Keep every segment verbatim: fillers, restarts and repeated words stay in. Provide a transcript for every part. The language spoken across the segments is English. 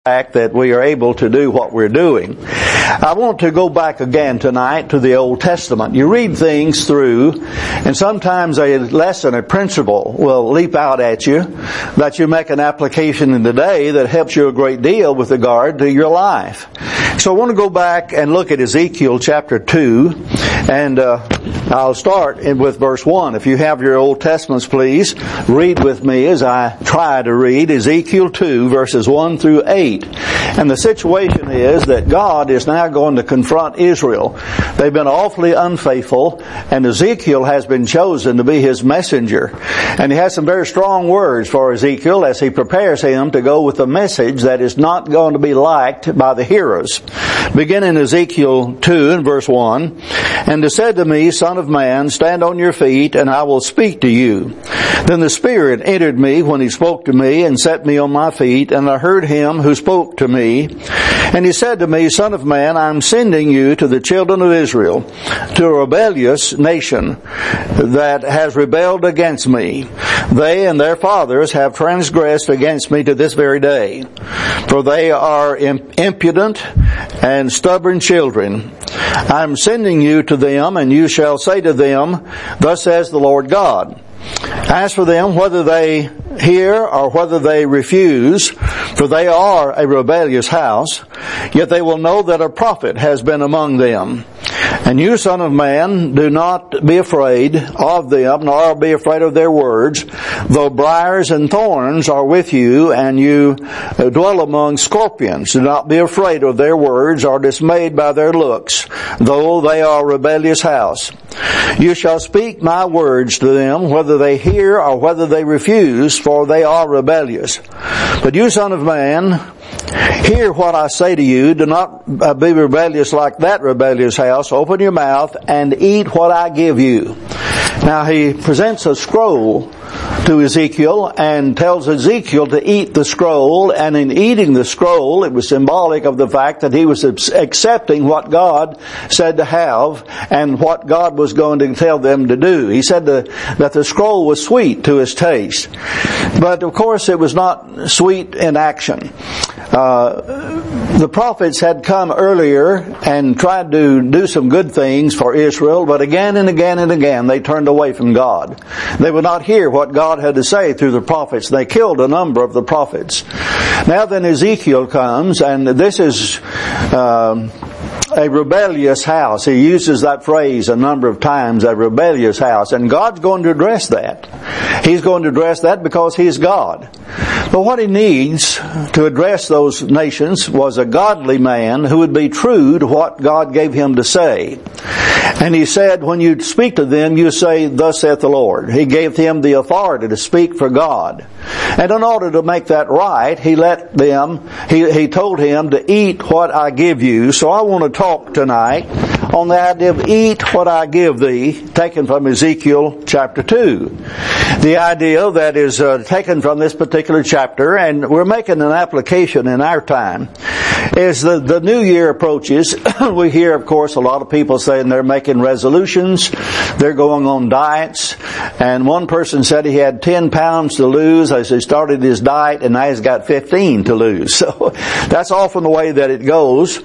fact that we are able to do what we're doing. I want to go back again tonight to the Old Testament. You read things through, and sometimes a lesson, a principle will leap out at you that you make an application in the day that helps you a great deal with regard to your life. So I want to go back and look at Ezekiel chapter two, and uh, I'll start with verse one. If you have your Old Testaments, please read with me as I try to read Ezekiel two, verses one through eight. And the situation is that God is now going to confront Israel. They've been awfully unfaithful, and Ezekiel has been chosen to be his messenger. And he has some very strong words for Ezekiel as he prepares him to go with a message that is not going to be liked by the hearers. Beginning Ezekiel two and verse one, "And he said to me, Son of man, stand on your feet, and I will speak to you. Then the Spirit entered me when he spoke to me, and set me on my feet, and I heard him who spoke to me. And he said to me, Son of man, I am sending you to the children of Israel, to a rebellious nation that has rebelled against me. They and their fathers have transgressed against me to this very day. For they are impudent and stubborn children. I am sending you to them, and you shall say to them, Thus says the Lord God. As for them, whether they hear or whether they refuse, for they are a rebellious house, yet they will know that a prophet has been among them. And you, son of man, do not be afraid of them, nor be afraid of their words, though briars and thorns are with you, and you dwell among scorpions. Do not be afraid of their words, or dismayed by their looks, though they are a rebellious house. You shall speak my words to them, whether they hear or whether they refuse, for they are rebellious. But you, son of man, hear what I say to you. Do not be rebellious like that rebellious house. Open your mouth and eat what I give you." Now he presents a scroll to Ezekiel and tells Ezekiel to eat the scroll, and in eating the scroll it was symbolic of the fact that he was accepting what God said to have and what God was going to tell them to do. He said that the scroll was sweet to his taste, but of course it was not sweet in action. Uh, the prophets had come earlier and tried to do some good things for Israel, but again and again and again they turned away from God. They would not hear what God had to say through the prophets. They killed a number of the prophets. Now then Ezekiel comes, and this is um, a rebellious house. He uses that phrase a number of times, a rebellious house, and God's going to address that. He's going to address that because He's God. But what He needs to address those nations was a godly man who would be true to what God gave him to say. And He said, when you speak to them, you say, Thus saith the Lord. He gave him the authority to speak for God. And in order to make that right, He let them, He, he told him to eat what I give you. So I want to talk tonight on the idea of eat what I give thee, taken from Ezekiel chapter two. The idea that is uh, taken from this particular chapter, and we're making an application in our time, is the, the new year approaches. We hear, of course, a lot of people saying they're making resolutions, they're going on diets, and one person said he had ten pounds to lose as he started his diet, and now he's got fifteen to lose. So that's often the way that it goes.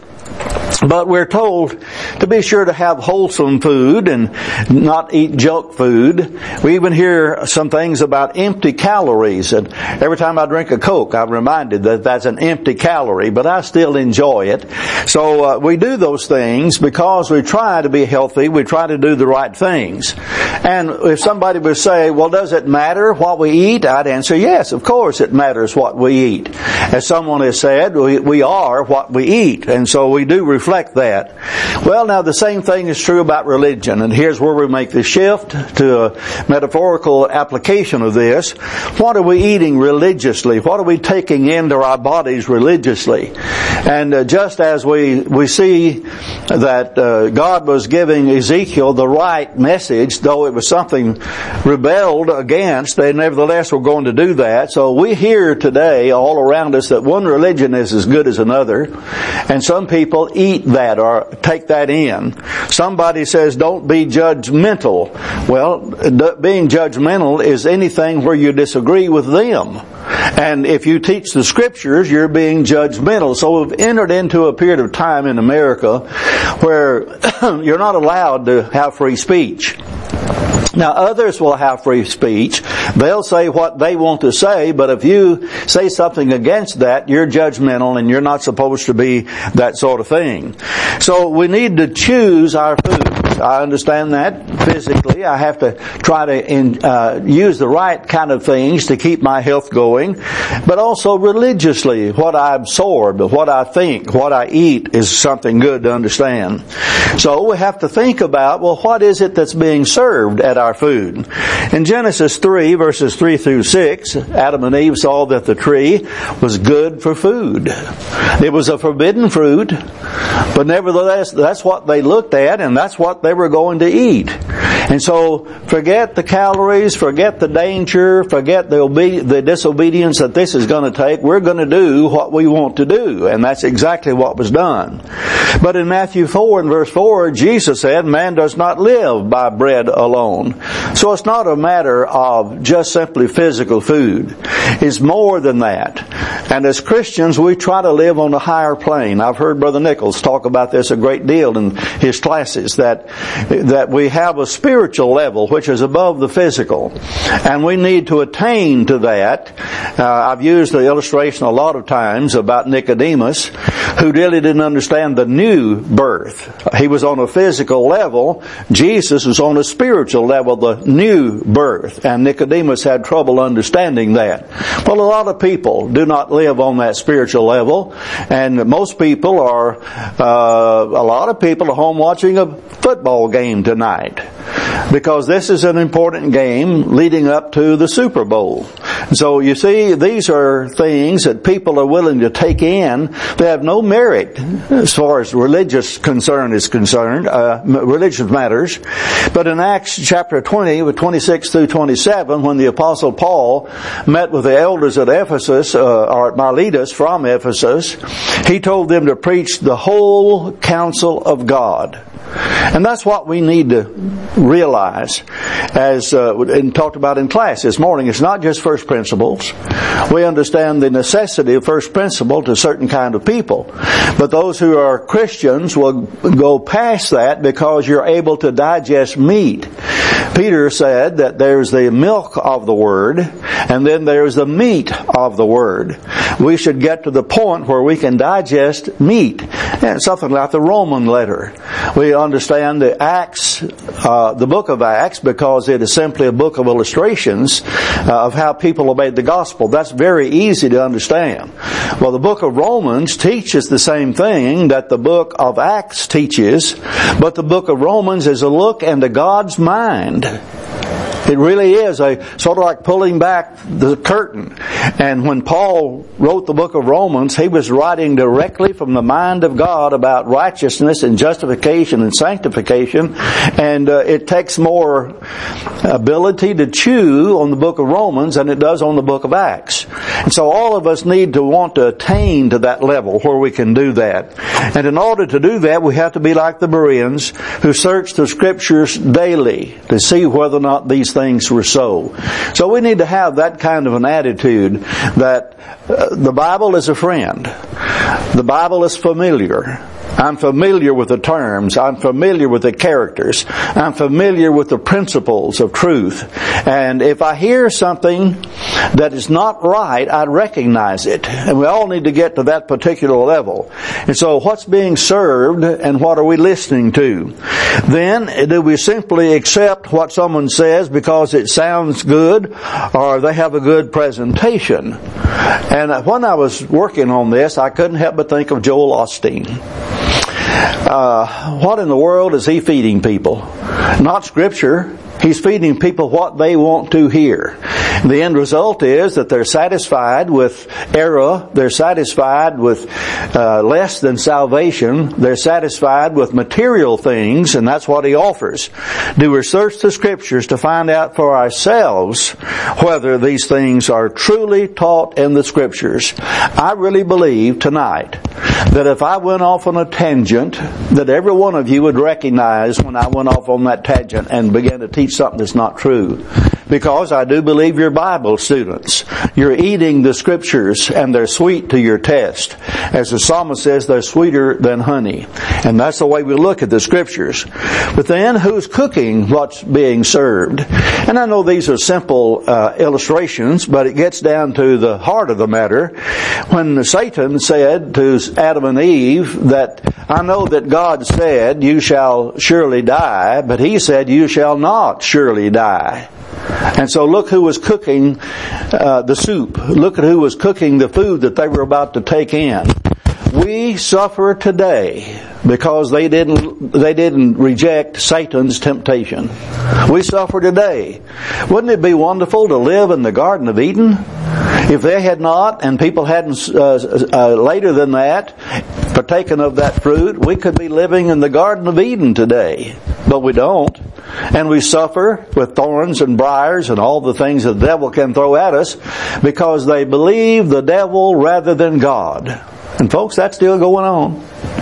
But we're told to be sure to have wholesome food and not eat junk food. We even hear some things about empty calories. And every time I drink a Coke, I'm reminded that that's an empty calorie, but I still enjoy it. So uh, we do those things because we try to be healthy. We try to do the right things. And if somebody would say, well, does it matter what we eat? I'd answer, yes, of course it matters what we eat. As someone has said, we, we are what we eat. And so we do reflect that. Well, now the same thing is true about religion, and here's where we make the shift to a metaphorical application of this. What are we eating religiously? What are we taking into our bodies religiously? And uh, just as we we see that uh, God was giving Ezekiel the right message, though it was something rebelled against, they nevertheless were going to do that. So we hear today all around us that one religion is as good as another, and some people eat that or take that in. Somebody says, don't be judgmental. Well, being judgmental is anything where you disagree with them. And if you teach the Scriptures, you're being judgmental. So we've entered into a period of time in America where you're not allowed to have free speech. Now others will have free speech. They'll say what they want to say, but if you say something against that, you're judgmental and you're not supposed to be that sort of thing. So we need to choose our foods. I understand that physically. I have to try to in, uh, use the right kind of things to keep my health going, but also religiously, what I absorb, what I think, what I eat is something good to understand. So we have to think about, well, what is it that's being served at our food? In Genesis three, verses three through six, Adam and Eve saw that the tree was good for food. It was a forbidden fruit, but nevertheless, that's what they looked at, and that's what they were going to eat. And so, forget the calories, forget the danger, forget the, obe- the disobedience that this is going to take. We're going to do what we want to do, and that's exactly what was done. But in Matthew four and verse four, Jesus said, man does not live by bread alone. So it's not a matter of just simply physical food. It's more than that. And as Christians, we try to live on a higher plane. I've heard Brother Nichols talk about this a great deal in his classes, that that we have a spiritual level which is above the physical. And we need to attain to that. Uh, I've used the illustration a lot of times about Nicodemus, who really didn't understand the new birth. He was on a physical level. Jesus was on a spiritual level, the new birth. And Nicodemus had trouble understanding that. Well, a lot of people do not live on that spiritual level. And most people are, uh, a lot of people are home watching a football game tonight, because this is an important game leading up to the Super Bowl. So you see, these are things that people are willing to take in. They have no merit as far as religious concern is concerned, uh, religious matters. But in Acts chapter twenty, with twenty-six through twenty-seven, when the Apostle Paul met with the elders at Ephesus, uh, or at Miletus from Ephesus, he told them to preach the whole counsel of God. And that's what we need to realize, as uh, and talked about in class this morning. It's not just first principles. We understand the necessity of first principle to certain kind of people. But those who are Christians will go past that, because you're able to digest meat. Peter said that there's the milk of the Word, and then there's the meat of the Word. We should get to the point where we can digest meat. And something like the Roman letter. We understand the Acts, uh, the book of Acts, because it is simply a book of illustrations uh, of how people obeyed the gospel. That's very easy to understand. Well, the book of Romans teaches the same thing that the book of Acts teaches, but the book of Romans is a look into God's mind. It really is a sort of like pulling back the curtain. And when Paul wrote the book of Romans, he was writing directly from the mind of God about righteousness and justification and sanctification. And uh, it takes more ability to chew on the book of Romans than it does on the book of Acts. And so all of us need to want to attain to that level where we can do that. And in order to do that, we have to be like the Bereans, who search the Scriptures daily to see whether or not these things were so. So we need to have that kind of an attitude that uh, the Bible is a friend. The Bible is familiar. I'm familiar with the terms. I'm familiar with the characters. I'm familiar with the principles of truth. And if I hear something that is not right, I recognize it. And we all need to get to that particular level. And so what's being served and what are we listening to? Then, do we simply accept what someone says because it sounds good, or they have a good presentation? And when I was working on this, I couldn't help but think of Joel Osteen. Uh, what in the world is he feeding people? Not Scripture. He's feeding people what they want to hear. The end result is that they're satisfied with error. They're satisfied with uh, less than salvation. They're satisfied with material things, and that's what he offers. Do we search the Scriptures to find out for ourselves whether these things are truly taught in the Scriptures? I really believe tonight that if I went off on a tangent, that every one of you would recognize when I went off on that tangent and began to teach something that's not true. because I do believe you're Bible students. You're eating the Scriptures, and they're sweet to your taste. As the psalmist says, they're sweeter than honey. And that's the way we look at the Scriptures. But then, who's cooking what's being served? And I know these are simple uh, illustrations, but it gets down to the heart of the matter. When Satan said to Adam and Eve that, I know that God said, you shall surely die, but he said, you shall not surely die. And so look who was cooking uh, the soup. Look at who was cooking the food that they were about to take in. We suffer today because they didn't they didn't reject Satan's temptation. We suffer today. Wouldn't it be wonderful to live in the Garden of Eden? If they had not, and people hadn't uh, uh, later than that partaken of that fruit, we could be living in the Garden of Eden today. But we don't. And we suffer with thorns and briars and all the things the devil can throw at us because they believe the devil rather than God. And folks, that's still going on.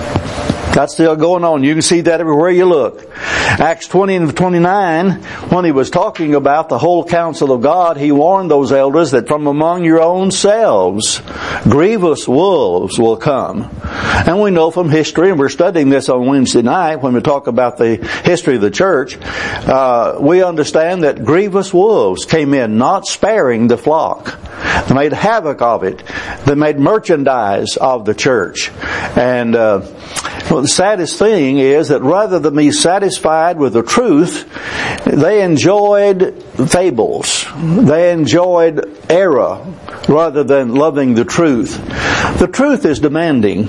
That's still going on. You can see that everywhere you look. Acts twenty and twenty-nine, when he was talking about the whole counsel of God, he warned those elders that from among your own selves, grievous wolves will come. And we know from history, and we're studying this on Wednesday night when we talk about the history of the church, uh, we understand that grievous wolves came in, not sparing the flock. They made havoc of it. They made merchandise of the church. And uh, well, the saddest thing is that rather than be satisfied with the truth, they enjoyed fables. They enjoyed error rather than loving the truth. The truth is demanding.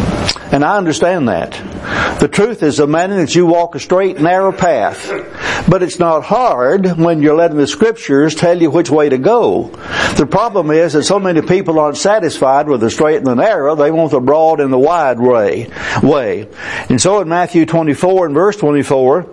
And I understand that. The truth is demanding that you walk a straight, narrow path. But it's not hard when you're letting the Scriptures tell you which way to go. The problem is that so many people aren't satisfied with the straight and the narrow. They want the broad and the wide way. way. And so in Matthew twenty-four and verse twenty-four,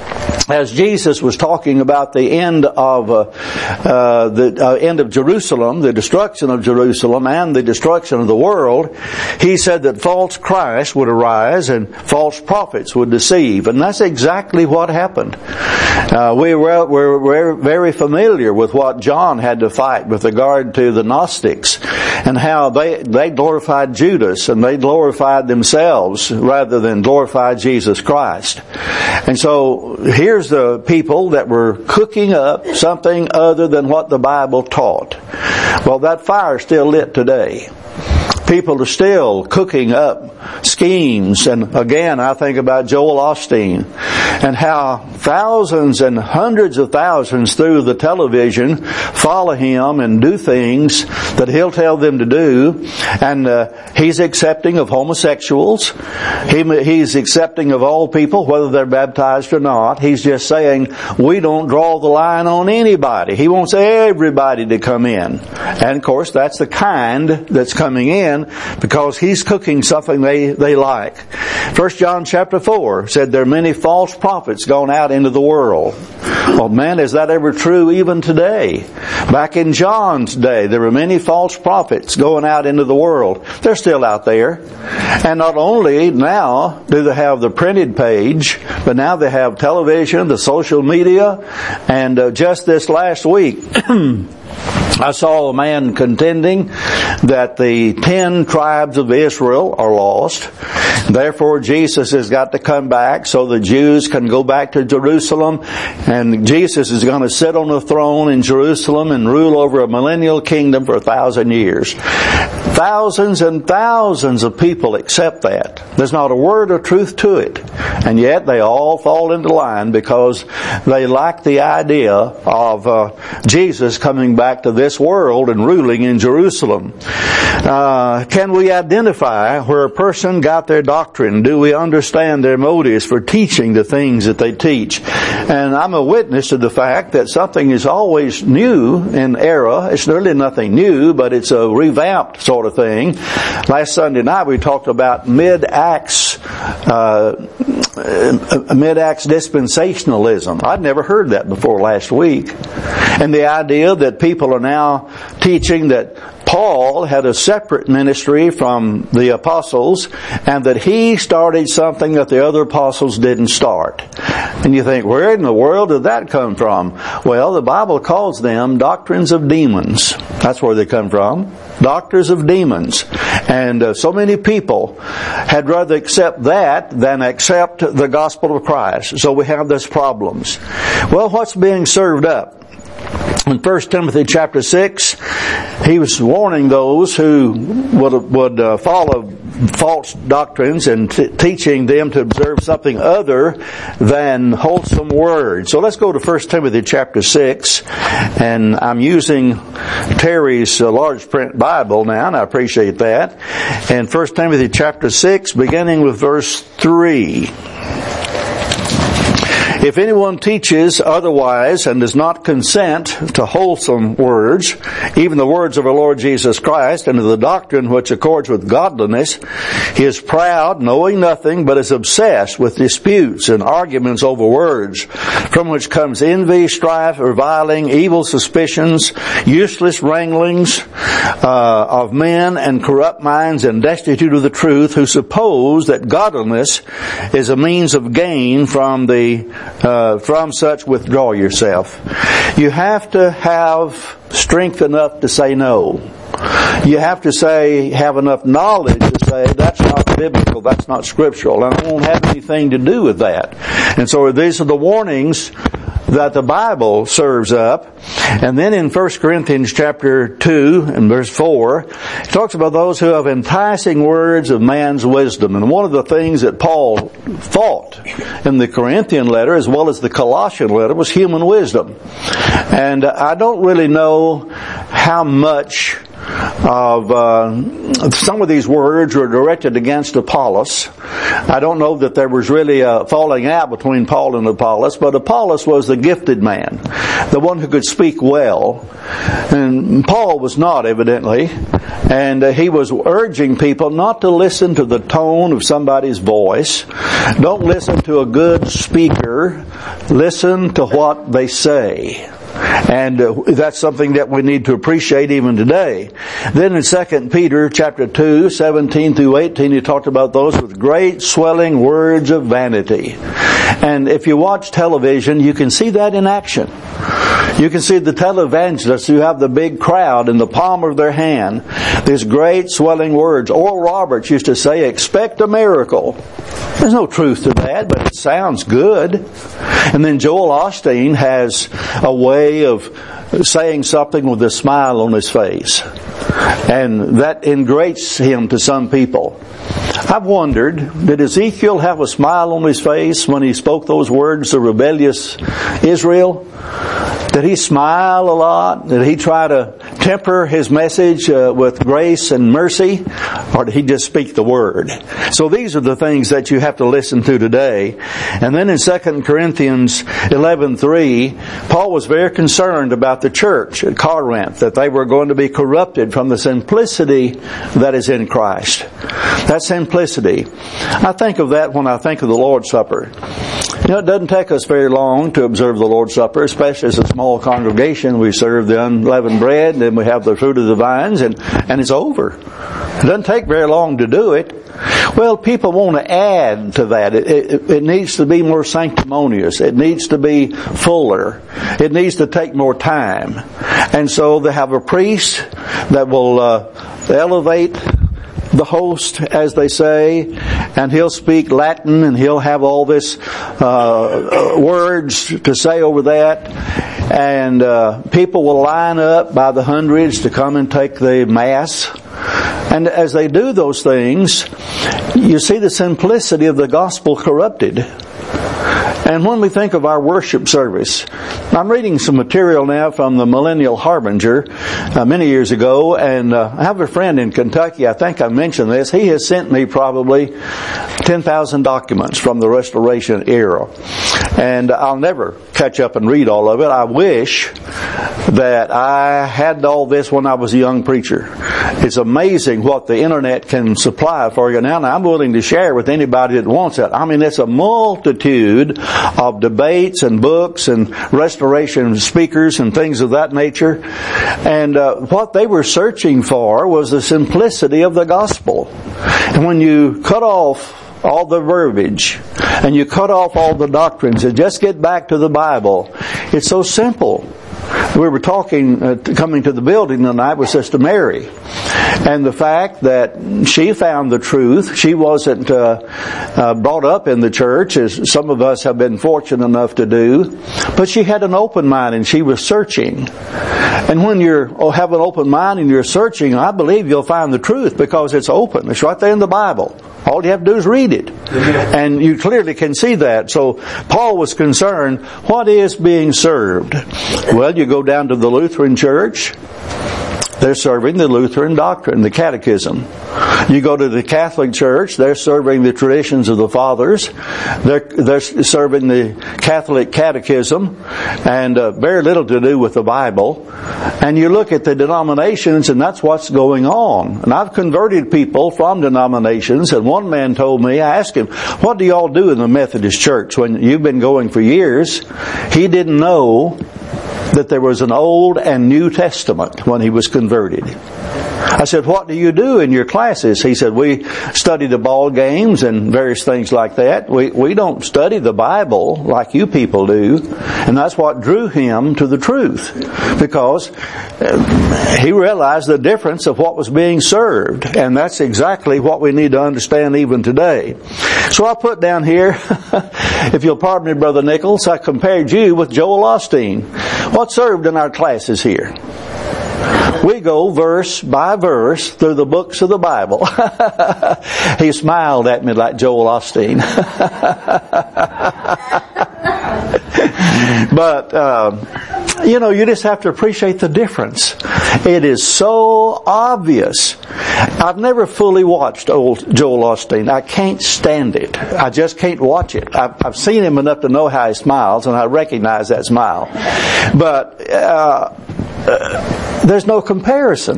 as Jesus was talking about the end of uh, uh, the uh, end of Jerusalem, the destruction of Jerusalem, and the destruction of the world, he said that false Christ would arise and false prophets would deceive, and that's exactly what happened. Uh, we were we're, we're very familiar with what John had to fight with regard to the Gnostics and how they they glorified Judas and they glorified themselves rather than glorify Jesus Christ. And so here's the people that were cooking up something other than what the Bible taught. Well, that fire's still lit today. People are still cooking up schemes. And again, I think about Joel Osteen and how thousands and hundreds of thousands through the television follow him and do things that he'll tell them to do. And uh, he's accepting of homosexuals. He, he's accepting of all people, whether they're baptized or not. He's just saying, we don't draw the line on anybody. He wants everybody to come in. And of course, that's the kind that's coming in, because he's cooking something they, they like. First John chapter four said there are many false prophets gone out into the world. Well, man, is that ever true even today? Back in John's day, there were many false prophets going out into the world. They're still out there. And not only now do they have the printed page, but now they have television, the social media, and uh, just this last week, I saw a man contending that the ten tribes of Israel are lost. Therefore, Jesus has got to come back so the Jews can go back to Jerusalem. And Jesus is going to sit on the throne in Jerusalem and rule over a millennial kingdom for a thousand years. Thousands and thousands of people accept that. There's not a word of truth to it. And yet they all fall into line because they like the idea of uh, Jesus coming back to this world and ruling in Jerusalem. Uh, can we identify where a person got their doctrine? Do we understand their motives for teaching the things that they teach? And I'm a witness to the fact that something is always new in era. It's really nothing new, but it's a revamped sort of thing. Last Sunday night we talked about mid-Acts uh, mid-Acts dispensationalism. I'd never heard that before last week. And the idea that people are now teaching that Paul had a separate ministry from the apostles, and that he started something that the other apostles didn't start. And you think, where in the world did that come from? Well, the Bible calls them doctrines of demons. That's where they come from. Doctors of demons. And uh, so many people had rather accept that than accept the gospel of Christ. So we have these problems. Well, what's being served up? In First Timothy chapter six, he was warning those who would, would uh, follow false doctrines and t- teaching them to observe something other than wholesome words. So let's go to First Timothy chapter six, and I'm using Terry's uh, large print Bible now, and I appreciate that. And First Timothy chapter six, beginning with verse three. If anyone teaches otherwise and does not consent to wholesome words, even the words of our Lord Jesus Christ, and to the doctrine which accords with godliness, he is proud, knowing nothing, but is obsessed with disputes and arguments over words, from which comes envy, strife, reviling, evil suspicions, useless wranglings uh, of men, and corrupt minds, and destitute of the truth, who suppose that godliness is a means of gain. From the Uh, from such withdraw yourself. You have to have strength enough to say no. You have to say, have enough knowledge to say, that's not biblical, that's not scriptural, and I won't have anything to do with that. And so these are the warnings that the Bible serves up. And then in First Corinthians chapter two and verse four, it talks about those who have enticing words of man's wisdom. And one of the things that Paul fought in the Corinthian letter as well as the Colossian letter was human wisdom. And I don't really know how much of uh, some of these words were directed against Apollos. I don't know that there was really a falling out between Paul and Apollos, but Apollos was the gifted man, the one who could speak well, and Paul was not, evidently. And uh, he was urging people not to listen to the tone of somebody's voice. Don't listen to a good speaker. Listen to what they say. And uh, that's something that we need to appreciate even today. Then in Second Peter chapter two, seventeen through eighteen, he talked about those with great swelling words of vanity. And if you watch television, you can see that in action. You can see the televangelists who have the big crowd in the palm of their hand. These great swelling words. Oral Roberts used to say, expect a miracle. There's no truth to that, but it sounds good. And then Joel Osteen has a way of saying something with a smile on his face. And that ingrates him to some people. I've wondered, did Ezekiel have a smile on his face when he spoke those words to rebellious Israel? Did he smile a lot? Did he try to temper his message uh, with grace and mercy? Or did he just speak the word? So these are the things that you have to listen to today. And then in Second Corinthians eleven three, Paul was very concerned about the church at Corinth, that they were going to be corrupted from the simplicity that is in Christ. That simplicity. I think of that when I think of the Lord's Supper. You know, it doesn't take us very long to observe the Lord's Supper, especially as a small congregation. We serve the unleavened bread, and then we have the fruit of the vines, and, and it's over. It doesn't take very long to do it. Well, people want to add to that. It, it, it needs to be more sanctimonious. It needs to be fuller. It needs to take more time. And so they have a priest that will uh, elevate the host, as they say, and he'll speak Latin, and he'll have all this uh, words to say over that, and uh, people will line up by the hundreds to come and take the Mass. And as they do those things, you see the simplicity of the gospel corrupted. And when we think of our worship service, I'm reading some material now from the Millennial Harbinger uh, many years ago, and uh, I have a friend in Kentucky, I think I mentioned this, he has sent me probably ten thousand documents from the Restoration era. And I'll never catch up and read all of it. I wish that I had all this when I was a young preacher. It's a amazing what the internet can supply for you now. And I'm willing to share with anybody that wants it. I mean, it's a multitude of debates and books and restoration speakers and things of that nature. And uh, what they were searching for was the simplicity of the gospel. And when you cut off all the verbiage and you cut off all the doctrines and just get back to the Bible, it's so simple. We were talking, uh, coming to the building tonight with Sister Mary, and the fact that she found the truth. She wasn't uh, uh, brought up in the church, as some of us have been fortunate enough to do, but she had an open mind and she was searching. And when you oh, have an open mind and you're searching, I believe you'll find the truth because it's open. It's right there in the Bible. All you have to do is read it. And you clearly can see that. So Paul was concerned, what is being served? Well, you go down to the Lutheran Church. They're serving the Lutheran doctrine, the catechism. You go to the Catholic Church, they're serving the traditions of the fathers. They're, they're serving the Catholic catechism, and uh, very little to do with the Bible. And you look at the denominations, and that's what's going on. And I've converted people from denominations, and one man told me, I asked him, what do y'all do in the Methodist Church when you've been going for years? He didn't know that there was an Old and New Testament when he was converted. I said, what do you do in your classes? He said, we study the ball games and various things like that. We we don't study the Bible like you people do. And that's what drew him to the truth. Because he realized the difference of what was being served. And that's exactly what we need to understand even today. So I put down here, if you'll pardon me, Brother Nichols, I compared you with Joel Osteen. What's served in our classes here? We go verse by verse through the books of the Bible. He smiled at me like Joel Osteen. But, uh, you know, you just have to appreciate the difference. It is so obvious. I've never fully watched old Joel Osteen. I can't stand it. I just can't watch it. I've, I've seen him enough to know how he smiles, and I recognize that smile. But uh, uh, there's no comparison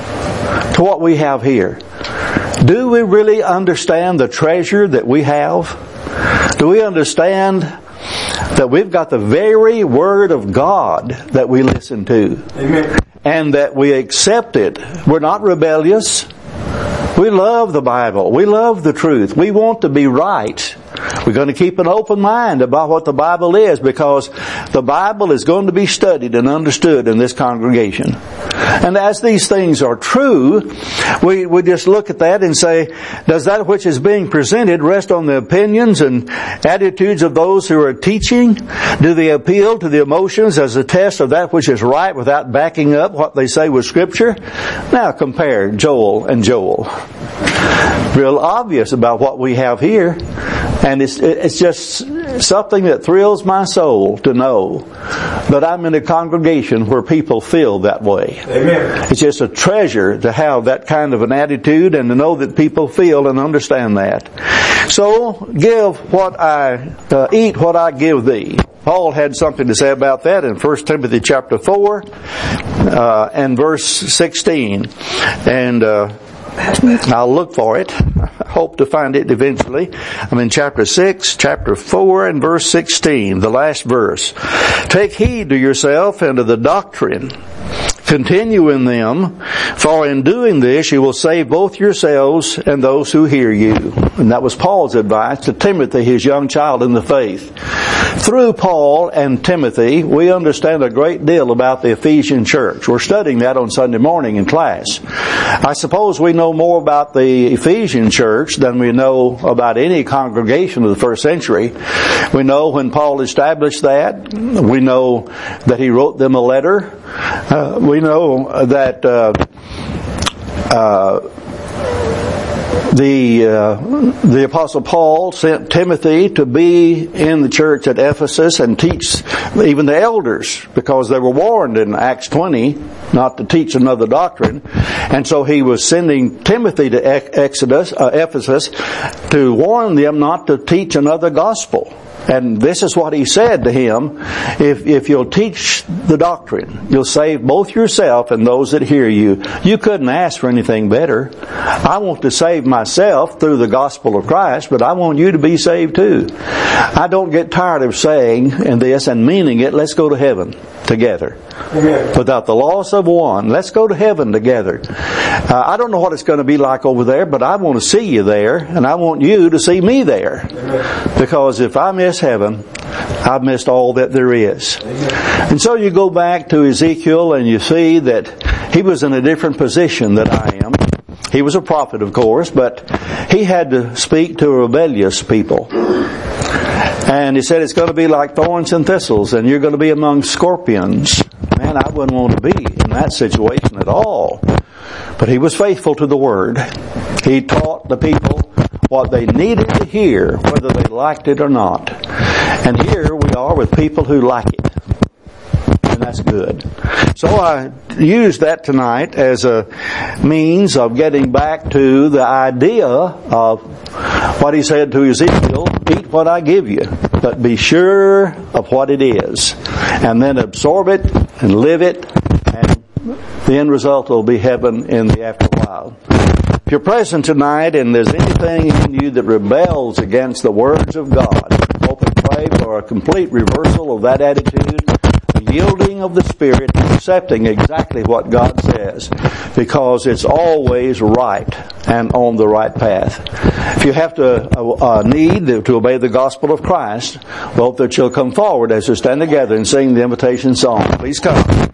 to what we have here. Do we really understand the treasure that we have? Do we understand that we've got the very Word of God that we listen to? Amen. And that we accept it? We're not rebellious. We love the Bible. We love the truth. We want to be right. We're going to keep an open mind about what the Bible is, because the Bible is going to be studied and understood in this congregation. And as these things are true, we, we just look at that and say, does that which is being presented rest on the opinions and attitudes of those who are teaching? Do they appeal to the emotions as a test of that which is right without backing up what they say with Scripture? Now compare Joel and Joel. Real obvious about what we have here. And it's, it's just something that thrills my soul to know that I'm in a congregation where people feel that way. Amen. It's just a treasure to have that kind of an attitude and to know that people feel and understand that. So, give what I, uh, eat what I give thee. Paul had something to say about that in First Timothy chapter four, uh, and verse sixteen. And, uh, I'll look for it. I hope to find it eventually. I'm in chapter six, chapter four, and verse sixteen, the last verse. Take heed to yourself and to the doctrine. Continue in them, for in doing this you will save both yourselves and those who hear you. And that was Paul's advice to Timothy, his young child in the faith. Through Paul and Timothy, we understand a great deal about the Ephesian church. We're studying that on Sunday morning in class. I suppose we know more about the Ephesian church than we know about any congregation of the first century. We know when Paul established that. We know that he wrote them a letter. Uh, we know that uh, uh, the uh, the Apostle Paul sent Timothy to be in the church at Ephesus and teach even the elders, because they were warned in Acts twenty not to teach another doctrine. And so he was sending Timothy to Exodus, uh, Ephesus to warn them not to teach another gospel. And this is what he said to him, if, if you'll teach the doctrine, you'll save both yourself and those that hear you. You couldn't ask for anything better. I want to save myself through the gospel of Christ, but I want you to be saved too. I don't get tired of saying and this and meaning it, let's go to heaven together. Amen. Without the loss of one, let's go to heaven together. Uh, I don't know what it's going to be like over there, but I want to see you there, and I want you to see me there. Amen. Because if I miss heaven, I've missed all that there is. Amen. And so you go back to Ezekiel and you see that he was in a different position than I am. He was a prophet, of course, but he had to speak to rebellious people. And he said it's going to be like thorns and thistles, and you're going to be among scorpions. Man, I wouldn't want to be in that situation at all. But he was faithful to the Word. He taught the people what they needed to hear, whether they liked it or not. And here we are with people who like it. And that's good. So I used that tonight as a means of getting back to the idea of what he said to Ezekiel, eat what I give you, but be sure of what it is. And then absorb it and live it, and the end result will be heaven in the afterwhile. If you're present tonight and there's anything in you that rebels against the words of God, hope and pray for a complete reversal of that attitude, yielding of the Spirit, accepting exactly what God says, because it's always right and on the right path. If you have to uh, uh, need to obey the gospel of Christ, hope that you'll come forward as we stand together and sing the invitation song. Please come.